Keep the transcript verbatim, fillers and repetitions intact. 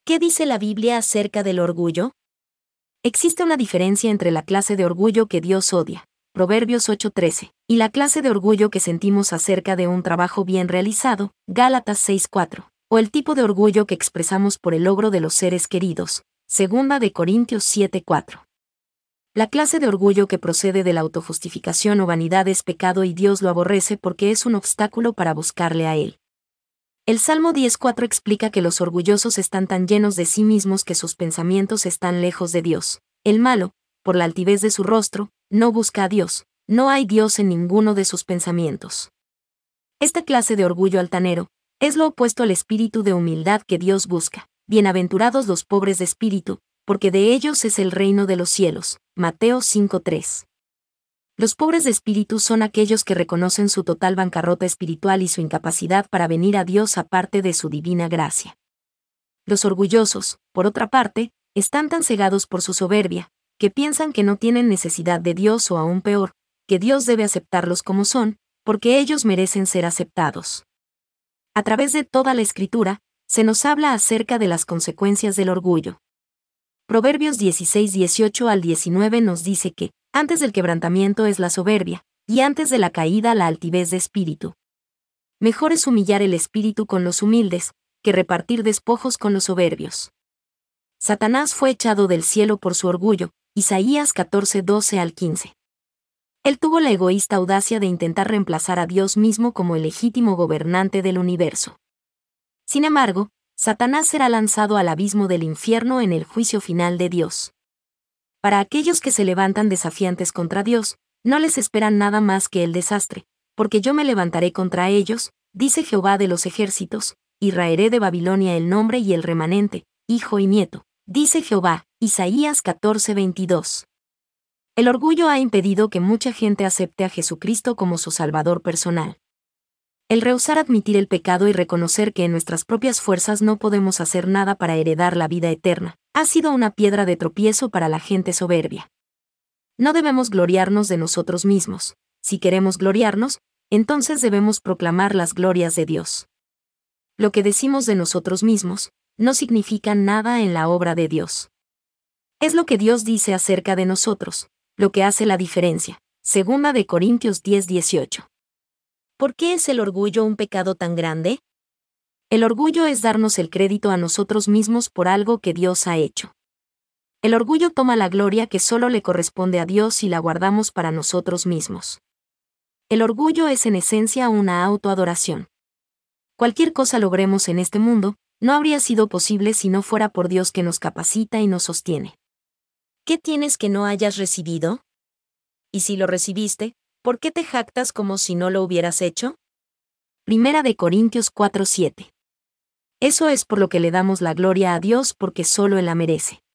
¿Qué dice la Biblia acerca del orgullo? Existe una diferencia entre la clase de orgullo que Dios odia, Proverbios ocho trece, y la clase de orgullo que sentimos acerca de un trabajo bien realizado, Gálatas seis cuatro, o el tipo de orgullo que expresamos por el logro de los seres queridos, Segunda de Corintios siete cuatro. La clase de orgullo que procede de la autojustificación o vanidad es pecado y Dios lo aborrece porque es un obstáculo para buscarle a Él. El Salmo diez cuatro explica que los orgullosos están tan llenos de sí mismos que sus pensamientos están lejos de Dios. El malo, por la altivez de su rostro, no busca a Dios, no hay Dios en ninguno de sus pensamientos. Esta clase de orgullo altanero es lo opuesto al espíritu de humildad que Dios busca. Bienaventurados los pobres de espíritu, porque de ellos es el reino de los cielos. Mateo cinco tres. Los pobres de espíritu son aquellos que reconocen su total bancarrota espiritual y su incapacidad para venir a Dios aparte de su divina gracia. Los orgullosos, por otra parte, están tan cegados por su soberbia, que piensan que no tienen necesidad de Dios o aún peor, que Dios debe aceptarlos como son, porque ellos merecen ser aceptados. A través de toda la Escritura, se nos habla acerca de las consecuencias del orgullo. Proverbios dieciséis dieciocho al diecinueve nos dice que, antes del quebrantamiento es la soberbia, y antes de la caída la altivez de espíritu. Mejor es humillar el espíritu con los humildes, que repartir despojos con los soberbios. Satanás fue echado del cielo por su orgullo, Isaías catorce doce al quince. Él tuvo la egoísta audacia de intentar reemplazar a Dios mismo como el legítimo gobernante del universo. Sin embargo, Satanás será lanzado al abismo del infierno en el juicio final de Dios. Para aquellos que se levantan desafiantes contra Dios, no les esperan nada más que el desastre, porque yo me levantaré contra ellos, dice Jehová de los ejércitos, y raeré de Babilonia el nombre y el remanente, hijo y nieto, dice Jehová, Isaías catorce veintidós. El orgullo ha impedido que mucha gente acepte a Jesucristo como su Salvador personal. El rehusar admitir el pecado y reconocer que en nuestras propias fuerzas no podemos hacer nada para heredar la vida eterna, ha sido una piedra de tropiezo para la gente soberbia. No debemos gloriarnos de nosotros mismos. Si queremos gloriarnos, entonces debemos proclamar las glorias de Dios. Lo que decimos de nosotros mismos no significa nada en la obra de Dios. Es lo que Dios dice acerca de nosotros, lo que hace la diferencia. Segunda de Corintios diez dieciocho. ¿Por qué es el orgullo un pecado tan grande? El orgullo es darnos el crédito a nosotros mismos por algo que Dios ha hecho. El orgullo toma la gloria que solo le corresponde a Dios y la guardamos para nosotros mismos. El orgullo es en esencia una autoadoración. Cualquier cosa logremos en este mundo, no habría sido posible si no fuera por Dios que nos capacita y nos sostiene. ¿Qué tienes que no hayas recibido? Y si lo recibiste, ¿por qué te jactas como si no lo hubieras hecho? Primera de Corintios cuatro siete. Eso es por lo que le damos la gloria a Dios porque solo Él la merece.